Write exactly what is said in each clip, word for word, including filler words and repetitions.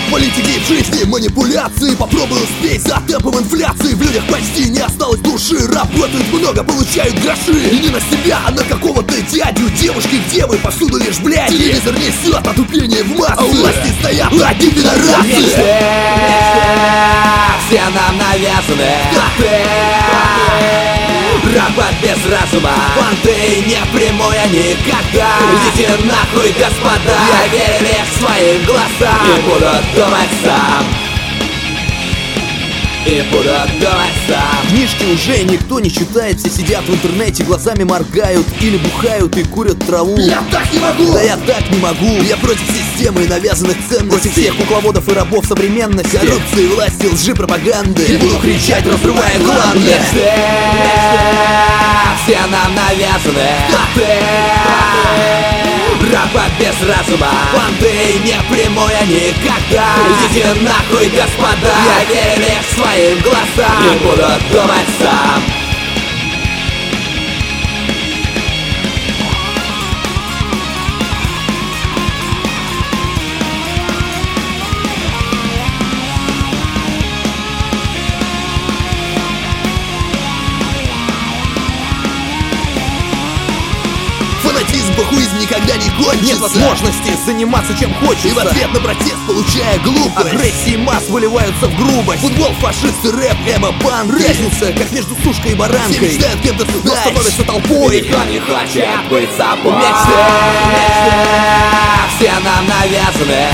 Политики в жизни, манипуляции. Попробуй успеть за темпом инфляции. В людях почти не осталось души. Работают много, получают гроши. И не на себя, а на какого-то дядю. Девушки, девы, повсюду лишь блядь. Телевизор несет отупение в массы, а у власти стоят одни пидорасы. Мечты все нам навязаны. Работа без разума, понты не прямое никогда. Идите нахуй, господа, я верю лишь своим глазам. И буду думать сам, и буду думать сам. Книжки уже никто не читает, все сидят в интернете, глазами моргают или бухают и курят траву. Я так не могу! Да я так не могу! Я против системы и навязанных ценностей, против всех кукловодов и рабов современности, коррупции, власти, лжи, пропаганды. И буду кричать, разрывая гланды. Мечты все нам навязаны. Работа без разума, понты не прямое никогда. Идите нахуй, господа, я верю лишь своим глазам. И буду думать сам. Фанатизм, бахуизм никогда не кончится. Нет возможности заниматься чем хочется. И в ответ на протест получая глупость. Агрессии масс выливаются в грубость. Футбол, фашисты, рэп, эмо, панк. Разница, как между сушкой и Все баранкой. мечтают кем-то Но стать. становятся толпой. Никто не хочет быть собой. Мечты все нам навязаны.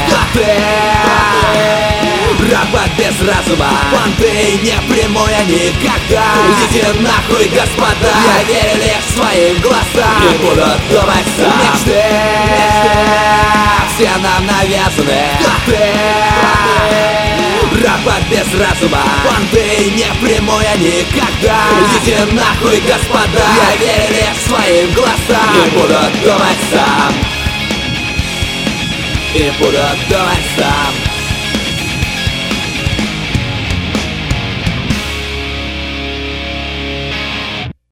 Работа без разума, понты не прямое никогда. Идите нахуй, господа, я верю лишь своим глазам. И буду думать сам. Мечты все нам навязаны. Работа без разума, понты не прямое никогда. Идите нахуй, господа, я верю лишь своим глазам. И буду думать сам, и буду думать сам.